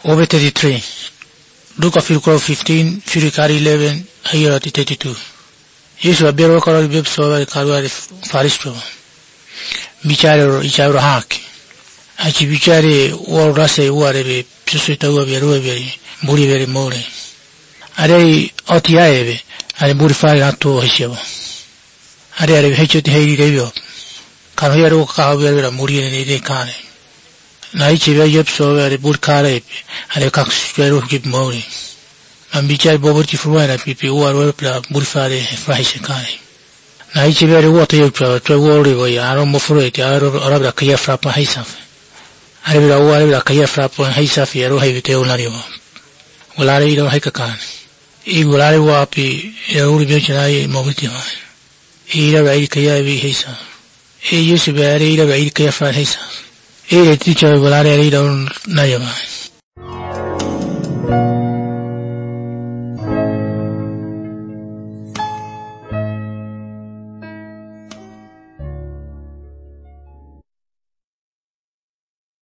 Over 33. Luke of Philippians 15, Philippians 11, ayah 32. Yesu abero karo bibso kalwari faristo. Bichare haki. Achi bichare wal rase uare be psuita uare be buri vere more. Are otiaeve, are buri fari ato hishebo. Are hechoti heiri revio. Kano hero kahavera muri ne kane. Naichi vejepso are buri kare, are kaksero gib more. Ambichai boberti fruera pipi uare buri fari fahishe kane. Naichi vere water yopra, to worry way, arom mofrete, arabra kaya frapa hisaf. Arabra uare kaya frapa hisaf, yero hevite olario. Ulare ido hekakan. I ulare wapi, uri biochai mobility. Ira rai kaya vi hisa. E yusu vere ira rai kaya fra hisa. E teacher ulare ido nayama.